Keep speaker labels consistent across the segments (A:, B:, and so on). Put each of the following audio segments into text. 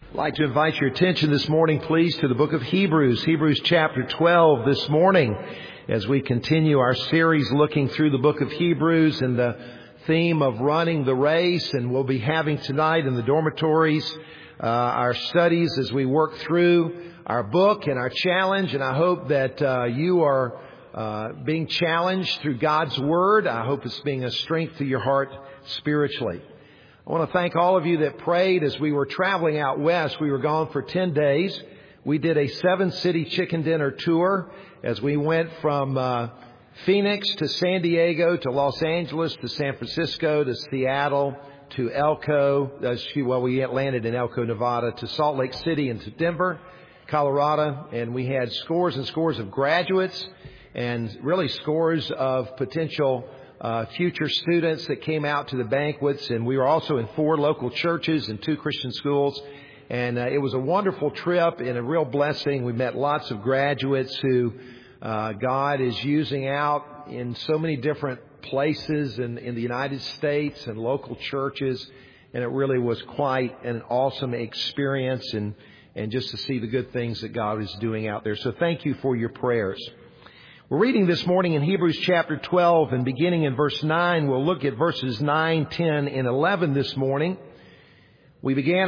A: I'd like to invite your attention this morning, please, to the book of Hebrews, Hebrews chapter 12 this morning, as we continue our series looking through the book of Hebrews and the theme of running the race. And we'll be having tonight in the dormitories our studies as we work through our book and our challenge. And I hope that you are being challenged through God's Word. I hope it's being a strength to your heart spiritually. I want to thank all of you that prayed as we were traveling out west. We were gone for 10 days. We did a 7-city chicken dinner tour as we went from Phoenix to San Diego to Los Angeles to San Francisco to Seattle to Elko. We landed in Elko, Nevada, to Salt Lake City and to Denver, Colorado. And we had scores and scores of graduates and really scores of potential future students that came out to the banquets. And we were also in 4 local churches and 2 Christian schools. And it was a wonderful trip and a real blessing. We met lots of graduates who God is using out in so many different places in the United States and local churches. And it really was quite an awesome experience and just to see the good things that God is doing out there. So thank you for your prayers. We're reading this morning in Hebrews chapter 12 and beginning in verse 9. We'll look at verses 9, 10, and 11 this morning. We began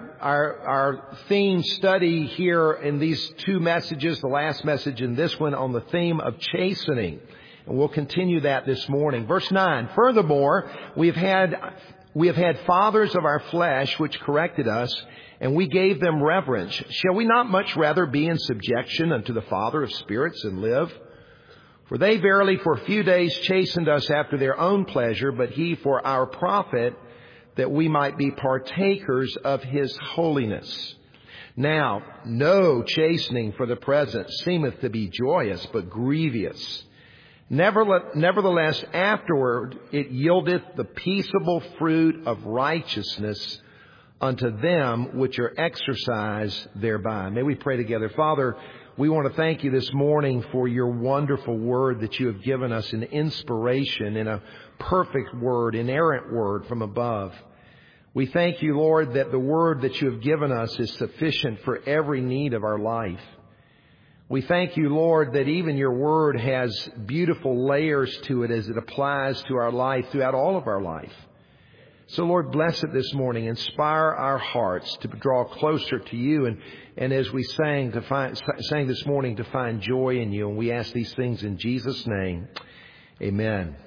A: our theme study here in these 2 messages, the last message and this one, on the theme of chastening. And we'll continue that this morning. Verse 9, furthermore, we have had fathers of our flesh which corrected us, and we gave them reverence. Shall we not much rather be in subjection unto the Father of spirits and live? For they verily for a few days chastened us after their own pleasure, but he for our profit, that we might be partakers of his holiness. Now, no chastening for the present seemeth to be joyous, but grievous. Nevertheless, afterward it yieldeth the peaceable fruit of righteousness unto them which are exercised thereby. May we pray together. Father, we want to thank you this morning for your wonderful word that you have given us in inspiration, in a perfect word, inerrant word from above. We thank you, Lord, that the word that you have given us is sufficient for every need of our life. We thank you, Lord, that even your word has beautiful layers to it as it applies to our life throughout all of our life. So, Lord, bless it this morning. Inspire our hearts to draw closer to you. And as we sang this morning, to find joy in you. And we ask these things in Jesus' name. Amen.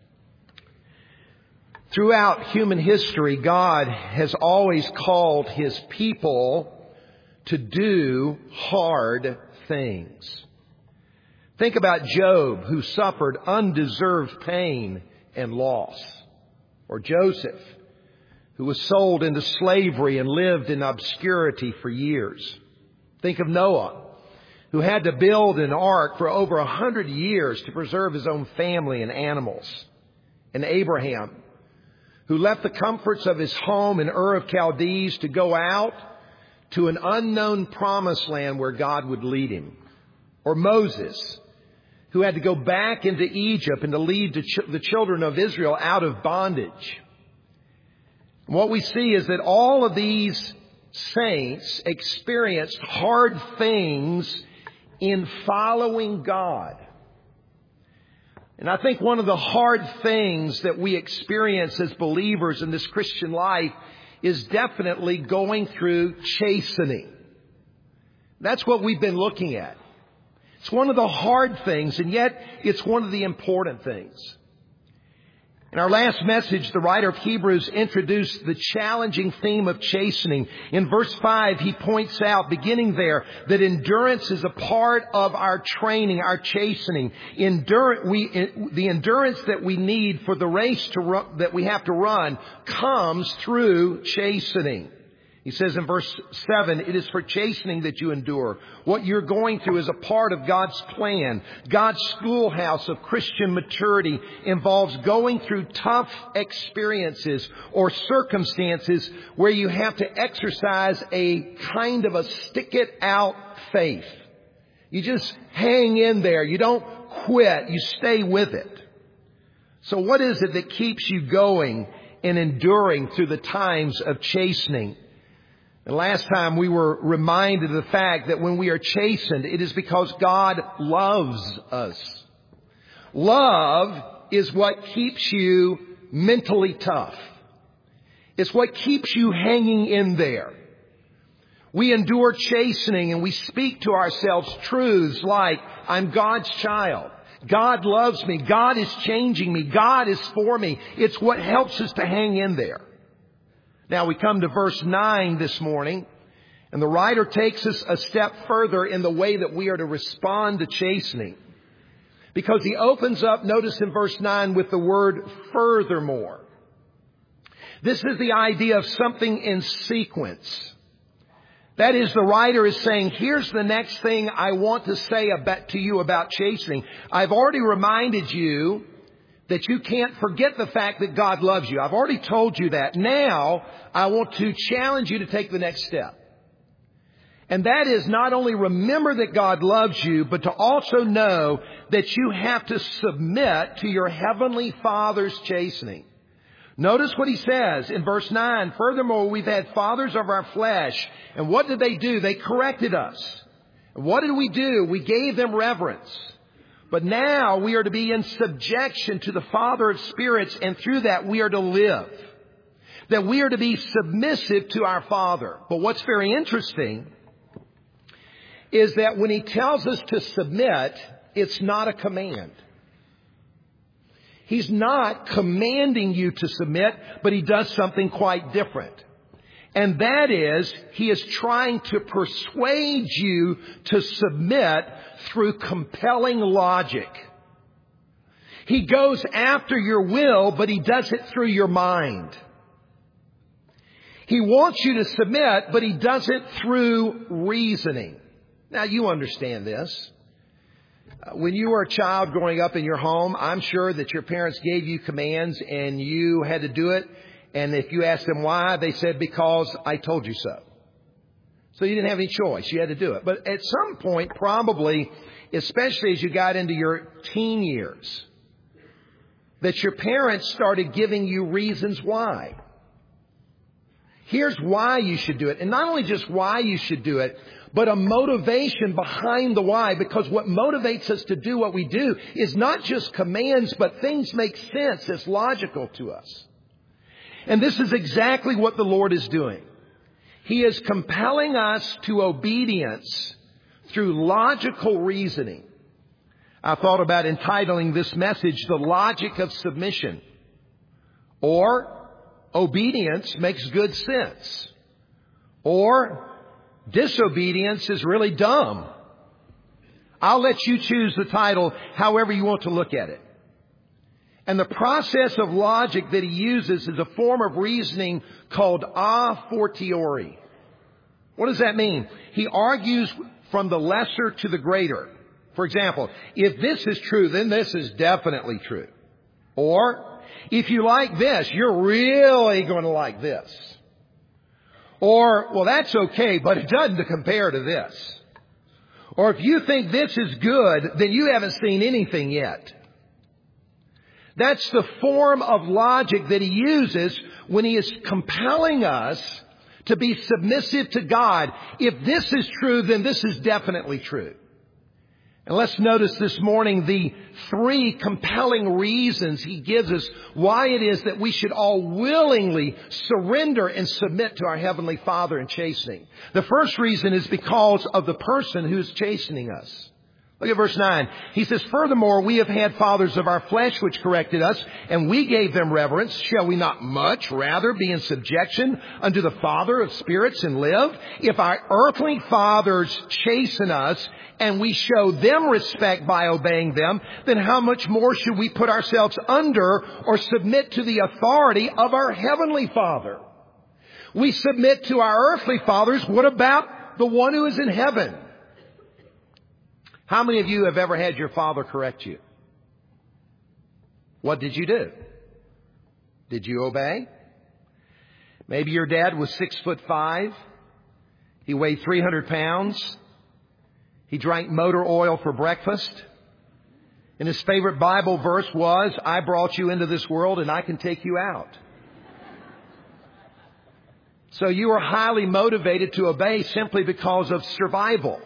A: Throughout human history, God has always called his people to do hard things. Think about Job, who suffered undeserved pain and loss. Or Joseph, who was sold into slavery and lived in obscurity for years. Think of Noah, who had to build an ark for over 100 years to preserve his own family and animals. And Abraham, who left the comforts of his home in Ur of Chaldees to go out to an unknown promised land where God would lead him. Or Moses, who had to go back into Egypt and to lead the children of Israel out of bondage. And what we see is that all of these saints experienced hard things in following God. And I think one of the hard things that we experience as believers in this Christian life is definitely going through chastening. That's what we've been looking at. It's one of the hard things, and yet it's one of the important things. In our last message, the writer of Hebrews introduced the challenging theme of chastening. In verse 5, he points out, beginning there, that endurance is a part of our training, our chastening. The endurance that we need for the race that we have to run comes through chastening. He says in verse 7, it is for chastening that you endure. What you're going through is a part of God's plan. God's schoolhouse of Christian maturity involves going through tough experiences or circumstances where you have to exercise a kind of a stick-it-out faith. You just hang in there. You don't quit. You stay with it. So what is it that keeps you going and enduring through the times of chastening? And last time we were reminded of the fact that when we are chastened, it is because God loves us. Love is what keeps you mentally tough. It's what keeps you hanging in there. We endure chastening and we speak to ourselves truths like, I'm God's child. God loves me. God is changing me. God is for me. It's what helps us to hang in there. Now we come to verse 9 this morning, and the writer takes us a step further in the way that we are to respond to chastening. Because he opens up, notice in verse 9, with the word furthermore. This is the idea of something in sequence. That is, the writer is saying, here's the next thing I want to say to you about chastening. I've already reminded you that you can't forget the fact that God loves you. I've already told you that. Now, I want to challenge you to take the next step. And that is not only remember that God loves you, but to also know that you have to submit to your heavenly Father's chastening. Notice what he says in verse 9. Furthermore, we've had fathers of our flesh. And what did they do? They corrected us. And what did we do? We gave them reverence. But now we are to be in subjection to the Father of spirits, and through that we are to live. That we are to be submissive to our Father. But what's very interesting is that when he tells us to submit, it's not a command. He's not commanding you to submit, but he does something quite different. And that is, he is trying to persuade you to submit through compelling logic. He goes after your will, but he does it through your mind. He wants you to submit, but he does it through reasoning. Now, you understand this. When you were a child growing up in your home, I'm sure that your parents gave you commands and you had to do it. And if you asked them why, they said, because I told you so. So you didn't have any choice. You had to do it. But at some point, probably, especially as you got into your teen years, that your parents started giving you reasons why. Here's why you should do it. And not only just why you should do it, but a motivation behind the why. Because what motivates us to do what we do is not just commands, but things make sense. It's logical to us. And this is exactly what the Lord is doing. He is compelling us to obedience through logical reasoning. I thought about entitling this message, The Logic of Submission, or Obedience Makes Good Sense, or Disobedience is Really Dumb. I'll let you choose the title however you want to look at it. And the process of logic that he uses is a form of reasoning called a fortiori. What does that mean? He argues from the lesser to the greater. For example, if this is true, then this is definitely true. Or, if you like this, you're really going to like this. Or, well, that's okay, but it doesn't compare to this. Or if you think this is good, then you haven't seen anything yet. That's the form of logic that he uses when he is compelling us to be submissive to God. If this is true, then this is definitely true. And let's notice this morning the three compelling reasons he gives us why it is that we should all willingly surrender and submit to our Heavenly Father in chastening. The first reason is because of the person who is chastening us. Look at verse 9. He says, furthermore, we have had fathers of our flesh which corrected us, and we gave them reverence. Shall we not much rather be in subjection unto the Father of spirits and live? If our earthly fathers chasten us, and we show them respect by obeying them, then how much more should we put ourselves under or submit to the authority of our Heavenly Father? We submit to our earthly fathers. What about the one who is in heaven? How many of you have ever had your father correct you? What did you do? Did you obey? Maybe your dad was 6'5". He weighed 300 pounds. He drank motor oil for breakfast. And his favorite Bible verse was, I brought you into this world and I can take you out. So you are highly motivated to obey simply because of survival.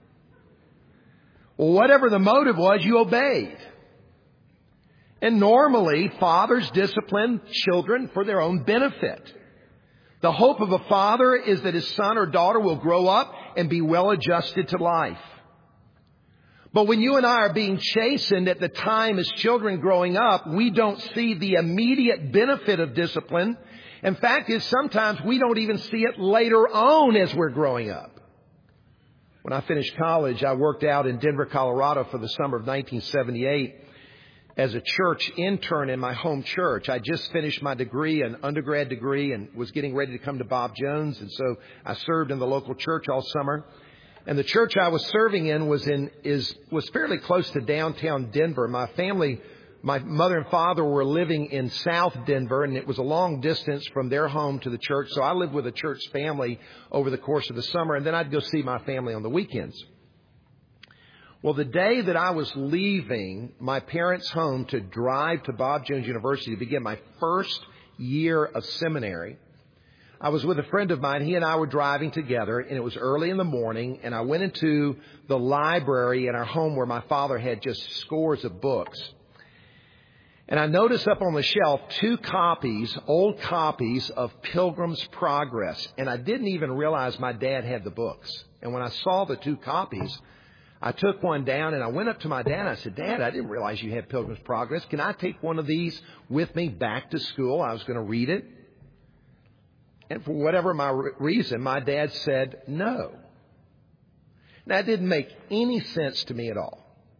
A: Well, whatever the motive was, you obeyed. And normally, fathers discipline children for their own benefit. The hope of a father is that his son or daughter will grow up and be well adjusted to life. But when you and I are being chastened at the time as children growing up, we don't see the immediate benefit of discipline. In fact, sometimes we don't even see it later on as we're growing up. When I finished college, I worked out in Denver, Colorado for the summer of 1978 as a church intern in my home church. I just finished my degree, an undergrad degree, and was getting ready to come to Bob Jones. And so I served in the local church all summer. And the church I was serving in was fairly close to downtown Denver. My family, my mother and father were living in South Denver, and it was a long distance from their home to the church. So I lived with a church family over the course of the summer, and then I'd go see my family on the weekends. Well, the day that I was leaving my parents' home to drive to Bob Jones University to begin my first year of seminary, I was with a friend of mine. He and I were driving together, and it was early in the morning, and I went into the library in our home where my father had just scores of books. And I noticed up on the shelf 2 copies, old copies of Pilgrim's Progress, and I didn't even realize my dad had the books. And when I saw the 2 copies, I took one down and I went up to my dad and I said, "Dad, I didn't realize you had Pilgrim's Progress. Can I take one of these with me back to school? I was going to read it." And for whatever my reason, my dad said no. Now, that didn't make any sense to me at all.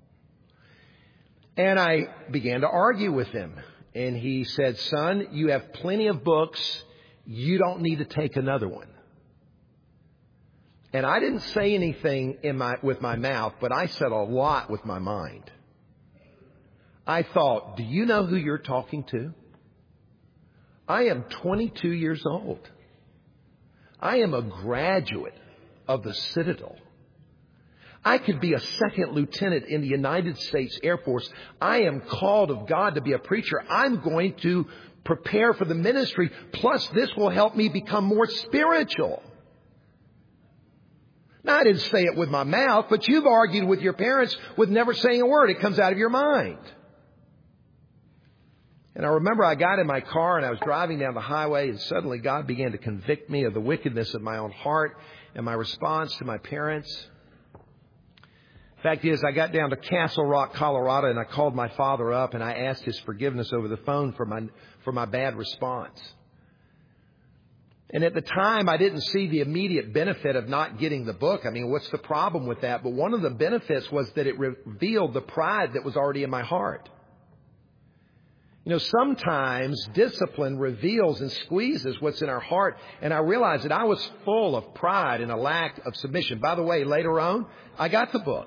A: And I began to argue with him. And he said, "Son, you have plenty of books. You don't need to take another one." And I didn't say anything with my mouth, but I said a lot with my mind. I thought, do you know who you're talking to? I am 22 years old. I am a graduate of the Citadel. I could be a second lieutenant in the United States Air Force. I am called of God to be a preacher. I'm going to prepare for the ministry. Plus, this will help me become more spiritual. Now, I didn't say it with my mouth, but you've argued with your parents with never saying a word. It comes out of your mind. And I remember I got in my car and I was driving down the highway, and suddenly God began to convict me of the wickedness of my own heart and my response to my parents. Fact is, I got down to Castle Rock, Colorado, and I called my father up and I asked his forgiveness over the phone for my bad response. And at the time, I didn't see the immediate benefit of not getting the book. I mean, what's the problem with that? But one of the benefits was that it revealed the pride that was already in my heart. You know, sometimes discipline reveals and squeezes what's in our heart. And I realized that I was full of pride and a lack of submission. By the way, later on, I got the book.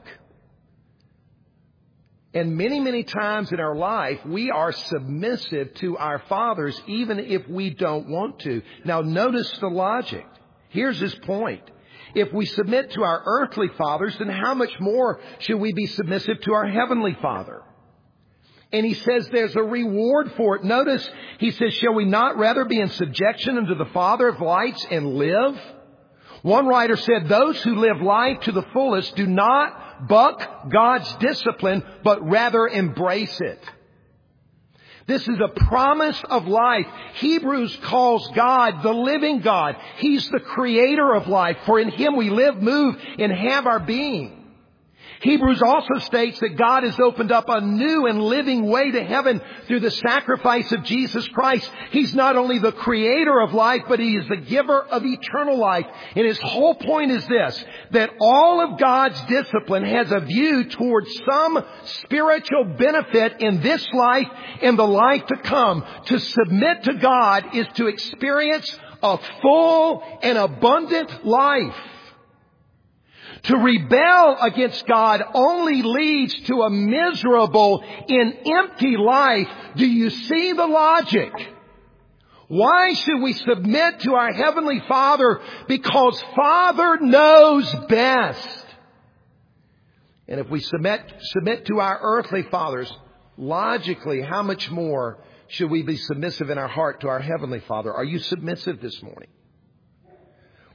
A: And many, many times in our life, we are submissive to our fathers, even if we don't want to. Now, notice the logic. Here's his point. If we submit to our earthly fathers, then how much more should we be submissive to our heavenly Father? And he says there's a reward for it. Notice, he says, "Shall we not rather be in subjection unto the Father of lights and live?" One writer said, "Those who live life to the fullest do not buck God's discipline, but rather embrace it." This is a promise of life. Hebrews calls God the living God. He's the creator of life, for in Him we live, move, and have our being. Hebrews also states that God has opened up a new and living way to heaven through the sacrifice of Jesus Christ. He's not only the creator of life, but He is the giver of eternal life. And His whole point is this, that all of God's discipline has a view towards some spiritual benefit in this life and the life to come. To submit to God is to experience a full and abundant life. To rebel against God only leads to a miserable and empty life. Do you see the logic? Why should we submit to our Heavenly Father? Because Father knows best. And if we submit to our earthly fathers, logically, how much more should we be submissive in our heart to our Heavenly Father? Are you submissive this morning?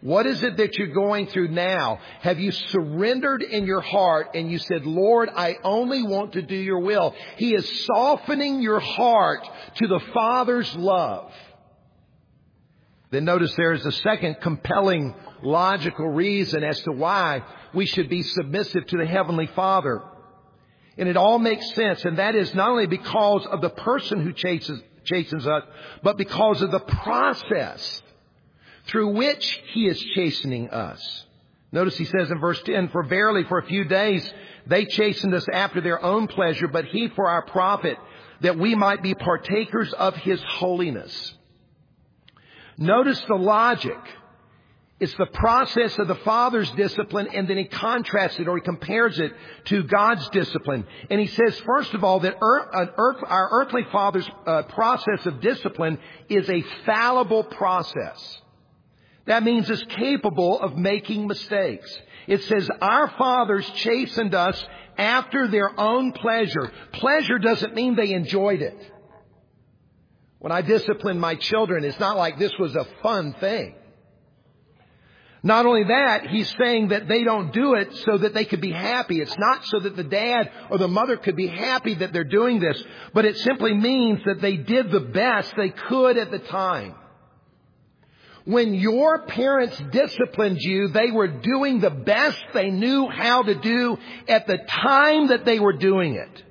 A: What is it that you're going through now? Have you surrendered in your heart and you said, Lord, I only want to do your will? He is softening your heart to the Father's love. Then notice there is a second compelling logical reason as to why we should be submissive to the Heavenly Father. And it all makes sense. And that is not only because of the person who chastens us, but because of the process through which He is chastening us. Notice He says in verse 10, for verily for a few days they chastened us after their own pleasure, but He for our profit, that we might be partakers of His holiness. Notice the logic. It's the process of the Father's discipline, and then He contrasts it or He compares it to God's discipline. And He says, first of all, that our earthly Father's process of discipline is a fallible process. That means it's capable of making mistakes. It says our fathers chastened us after their own pleasure. Pleasure doesn't mean they enjoyed it. When I discipline my children, it's not like this was a fun thing. Not only that, He's saying that they don't do it so that they could be happy. It's not so that the dad or the mother could be happy that they're doing this, but it simply means that they did the best they could at the time. When your parents disciplined you, they were doing the best they knew how to do at the time that they were doing it.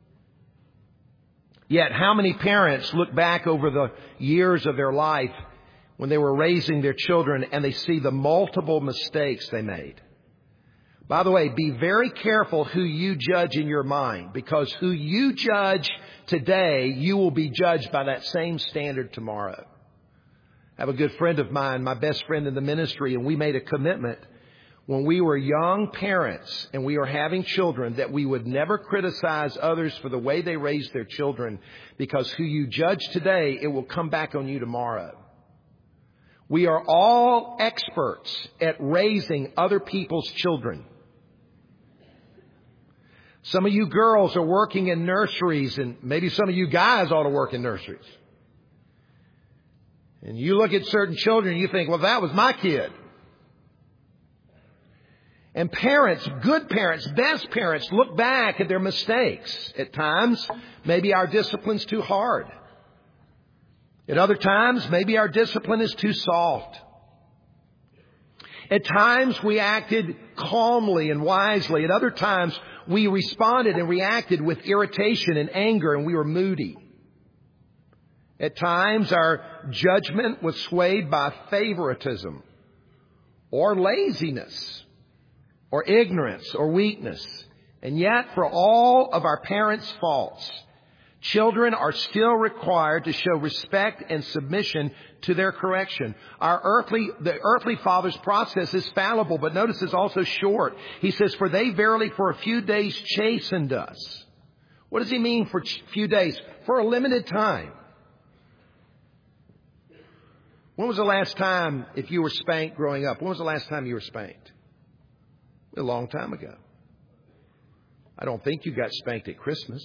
A: Yet, how many parents look back over the years of their life when they were raising their children and they see the multiple mistakes they made? By the way, be very careful who you judge in your mind, because who you judge today, you will be judged by that same standard tomorrow. I have a good friend of mine, my best friend in the ministry, and we made a commitment when we were young parents and we were having children that we would never criticize others for the way they raised their children, because who you judge today, it will come back on you tomorrow. We are all experts at raising other people's children. Some of you girls are working in nurseries, and maybe some of you guys ought to work in nurseries. And you look at certain children and you think, well, that was my kid. And parents, good parents, best parents, look back at their mistakes. At times, maybe our discipline's too hard. At other times, maybe our discipline is too soft. At times, we acted calmly and wisely. At other times, we responded and reacted with irritation and anger, and we were moody. At times, our judgment was swayed by favoritism or laziness or ignorance or weakness. And yet, for all of our parents' faults, children are still required to show respect and submission to their correction. The earthly father's process is fallible, but notice it's also short. He says, for they verily for a few days chastened us. What does He mean for a few days? For a limited time. When was the last time, if you were spanked growing up, when was the last time you were spanked? A long time ago. I don't think you got spanked at Christmas.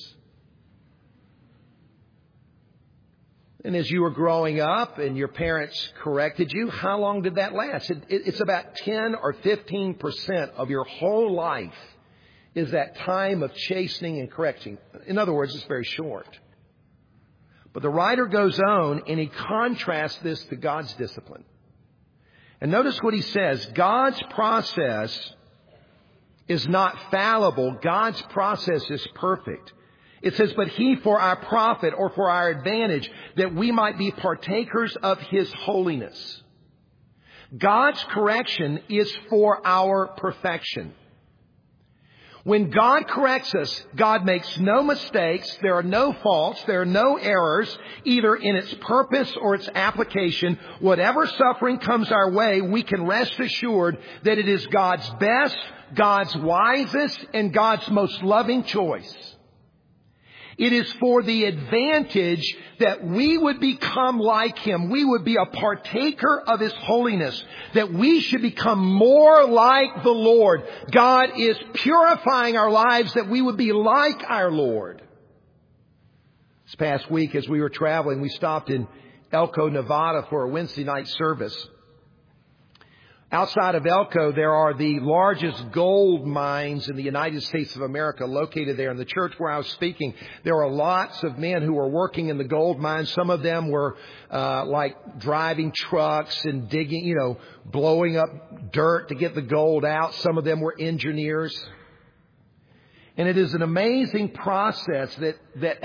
A: And as you were growing up and your parents corrected you, how long did that last? It's about 10 or 15% of your whole life is that time of chastening and correcting. In other words, it's very short. But the writer goes on and he contrasts this to God's discipline. And notice what he says. God's process is not fallible. God's process is perfect. It says, but He for our profit or for our advantage, that we might be partakers of His holiness. God's correction is for our perfection. When God corrects us, God makes no mistakes. There are no faults. There are no errors, either in its purpose or its application. Whatever suffering comes our way, we can rest assured that it is God's best, God's wisest, and God's most loving choice. It is for the advantage that we would become like Him. We would be a partaker of His holiness. That we should become more like the Lord. God is purifying our lives that we would be like our Lord. This past week as we were traveling, we stopped in Elko, Nevada for a Wednesday night service. Outside of Elko, there are the largest gold mines in the United States of America located there. In the church where I was speaking, there are lots of men who were working in the gold mines. Some of them were like driving trucks and digging, blowing up dirt to get the gold out. Some of them were engineers. And it is an amazing process that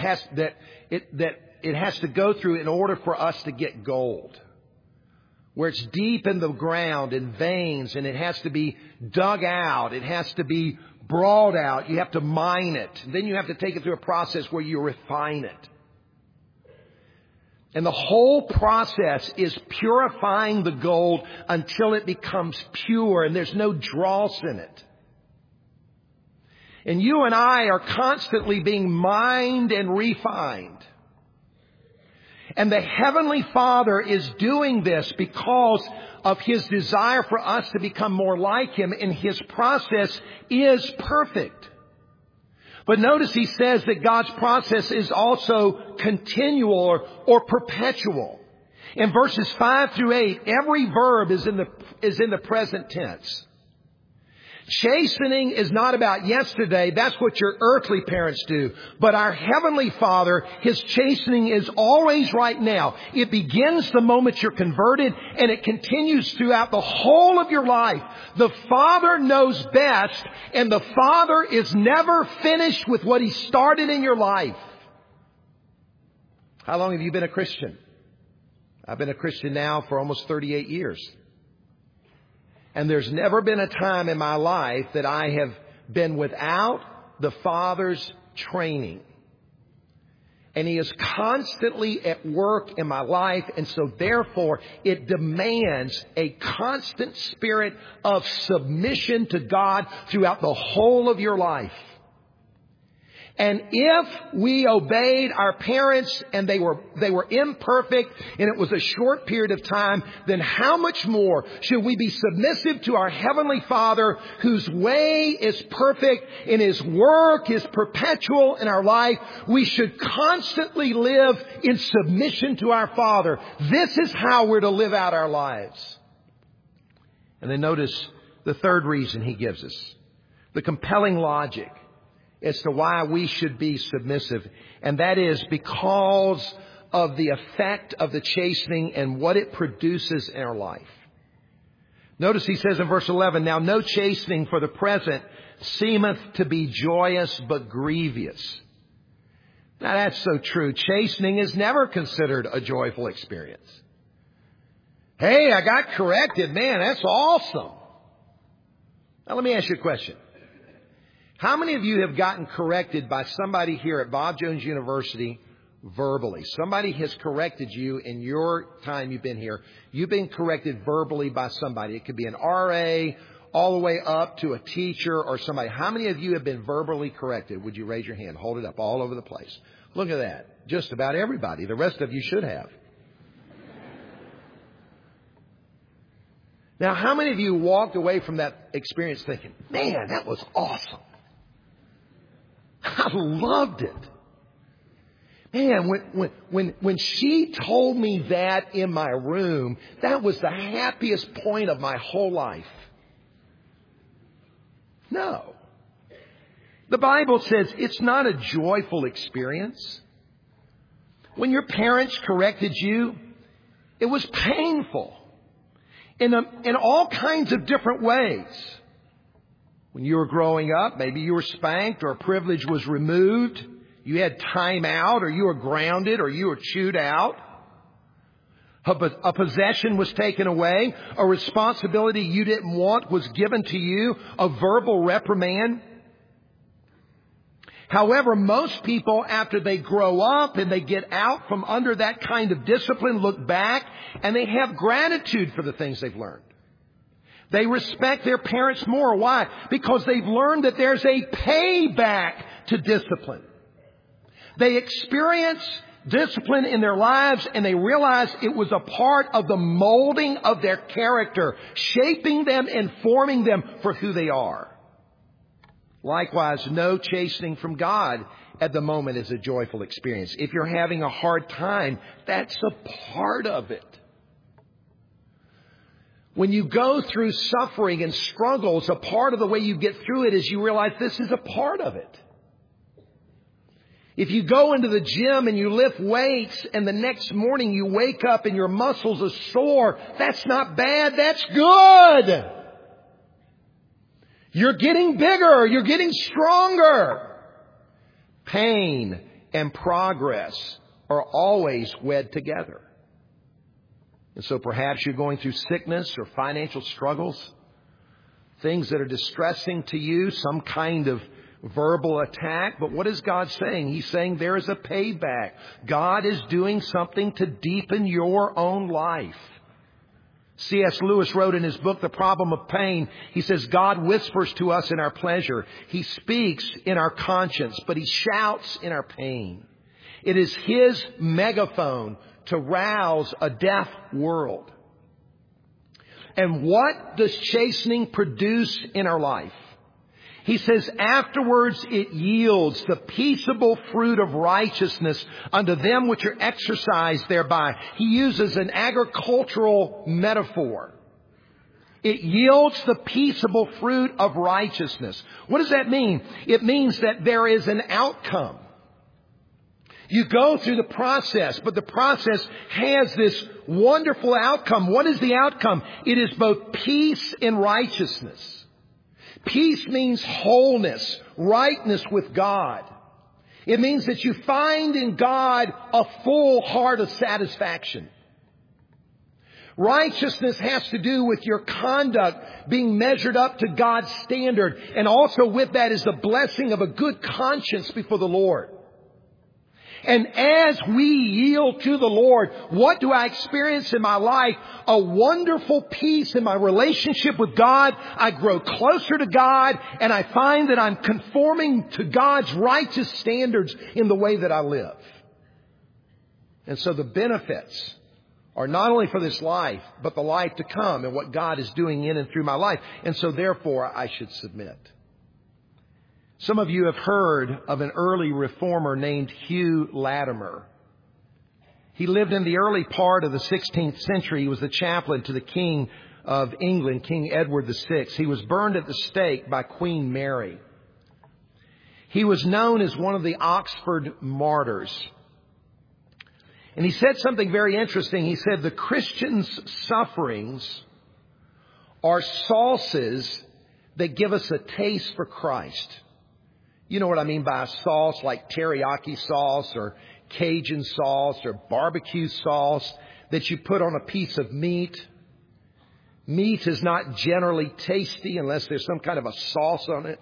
A: it has to go through in order for us to get gold, where it's deep in the ground in veins, and it has to be dug out. It has to be brought out. You have to mine it. Then you have to take it through a process where you refine it. And the whole process is purifying the gold until it becomes pure and there's no dross in it. And you and I are constantly being mined and refined. And the Heavenly Father is doing this because of His desire for us to become more like Him, and His process is perfect. But notice He says that God's process is also continual or perpetual. In verses 5 through 8, every verb is in the present tense. Chastening is not about yesterday. That's what your earthly parents do. But our Heavenly Father, His chastening is always right now. It begins the moment you're converted, and it continues throughout the whole of your life. The Father knows best, and the Father is never finished with what He started in your life. How long have you been a Christian? I've been a Christian now for almost 38 years. And there's never been a time in my life that I have been without the Father's training. And He is constantly at work in my life. And so therefore, it demands a constant spirit of submission to God throughout the whole of your life. And if we obeyed our parents and they were imperfect and it was a short period of time, then how much more should we be submissive to our Heavenly Father, whose way is perfect and His work is perpetual in our life? We should constantly live in submission to our Father. This is how we're to live out our lives. And then notice the third reason He gives us, the compelling logic as to why we should be submissive. And that is because of the effect of the chastening and what it produces in our life. Notice He says in verse 11, "Now no chastening for the present seemeth to be joyous, but grievous." Now that's so true. Chastening is never considered a joyful experience. Hey, I got corrected. Man, that's awesome. Now let me ask you a question. How many of you have gotten corrected by somebody here at Bob Jones University verbally? Somebody has corrected you in your time you've been here. You've been corrected verbally by somebody. It could be an RA all the way up to a teacher or somebody. How many of you have been verbally corrected? Would you raise your hand? Hold it up all over the place. Look at that. Just about everybody. The rest of you should have. Now, how many of you walked away from that experience thinking, man, that was awesome? I loved it. Man, when she told me that in my room, that was the happiest point of my whole life. No. The Bible says it's not a joyful experience. When your parents corrected you, it was painful in all kinds of different ways. When you were growing up, maybe you were spanked or a privilege was removed. You had time out, or you were grounded, or you were chewed out. A possession was taken away. A responsibility you didn't want was given to you. A verbal reprimand. However, most people, after they grow up and they get out from under that kind of discipline, look back and they have gratitude for the things they've learned. They respect their parents more. Why? Because they've learned that there's a payback to discipline. They experience discipline in their lives and they realize it was a part of the molding of their character, shaping them and forming them for who they are. Likewise, no chastening from God at the moment is a joyful experience. If you're having a hard time, that's a part of it. When you go through suffering and struggles, a part of the way you get through it is you realize this is a part of it. If you go into the gym and you lift weights and the next morning you wake up and your muscles are sore, that's not bad, that's good. You're getting bigger, you're getting stronger. Pain and progress are always wed together. And so perhaps you're going through sickness or financial struggles, things that are distressing to you, some kind of verbal attack. But what is God saying? He's saying there is a payback. God is doing something to deepen your own life. C.S. Lewis wrote in his book, The Problem of Pain, he says, God whispers to us in our pleasure. He speaks in our conscience, but He shouts in our pain. It is His megaphone to rouse a deaf world. And what does chastening produce in our life? He says, afterwards it yields the peaceable fruit of righteousness unto them which are exercised thereby. He uses an agricultural metaphor. It yields the peaceable fruit of righteousness. What does that mean? It means that there is an outcome. You go through the process, but the process has this wonderful outcome. What is the outcome? It is both peace and righteousness. Peace means wholeness, rightness with God. It means that you find in God a full heart of satisfaction. Righteousness has to do with your conduct being measured up to God's standard. And also with that is the blessing of a good conscience before the Lord. And as we yield to the Lord, what do I experience in my life? A wonderful peace in my relationship with God. I grow closer to God, and I find that I'm conforming to God's righteous standards in the way that I live. And so the benefits are not only for this life, but the life to come and what God is doing in and through my life. And so therefore, I should submit. Some of you have heard of an early reformer named Hugh Latimer. He lived in the early part of the 16th century. He was the chaplain to the King of England, King Edward VI. He was burned at the stake by Queen Mary. He was known as one of the Oxford martyrs. And he said something very interesting. He said, the Christian's sufferings are sauces that give us a taste for Christ. You know what I mean by a sauce like teriyaki sauce or Cajun sauce or barbecue sauce that you put on a piece of meat. Meat is not generally tasty unless there's some kind of a sauce on it.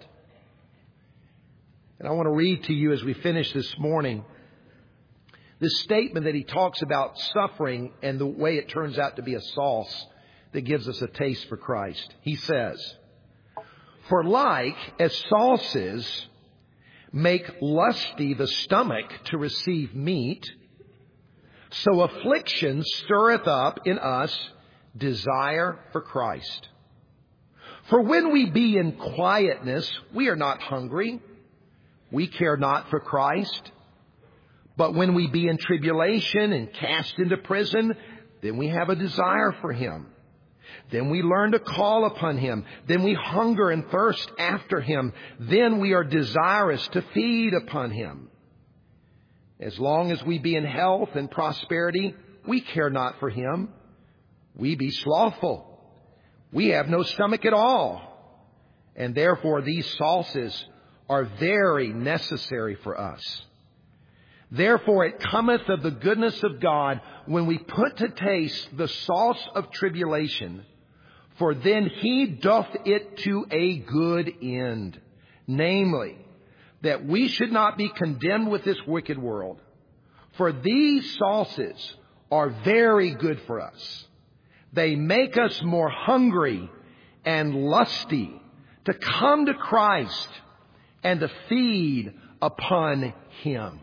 A: And I want to read to you as we finish this morning this statement that he talks about suffering and the way it turns out to be a sauce that gives us a taste for Christ. He says, for like as sauces make lusty the stomach to receive meat, so affliction stirreth up in us desire for Christ. For when we be in quietness, we are not hungry, we care not for Christ. But when we be in tribulation and cast into prison, then we have a desire for Him. Then we learn to call upon Him. Then we hunger and thirst after Him. Then we are desirous to feed upon Him. As long as we be in health and prosperity, we care not for Him. We be slothful. We have no stomach at all. And therefore these sauces are very necessary for us. Therefore it cometh of the goodness of God when we put to taste the sauce of tribulation, for then He doth it to a good end, namely, that we should not be condemned with this wicked world. For these sauces are very good for us. They make us more hungry and lusty to come to Christ and to feed upon Him.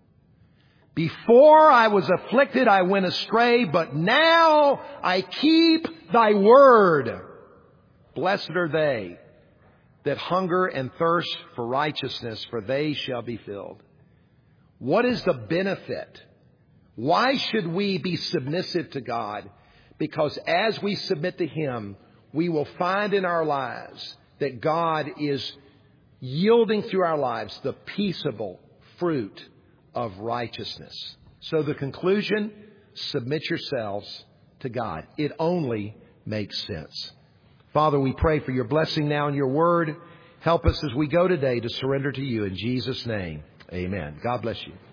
A: Before I was afflicted, I went astray, but now I keep Thy word. Blessed are they that hunger and thirst for righteousness, for they shall be filled. What is the benefit? Why should we be submissive to God? because as we submit to Him, we will find in our lives that God is yielding through our lives the peaceable fruit of righteousness. So the conclusion, submit yourselves to God. It only makes sense. Father, we pray for your blessing now in your word. Help us as we go today to surrender to you in Jesus' name. Amen. God bless you.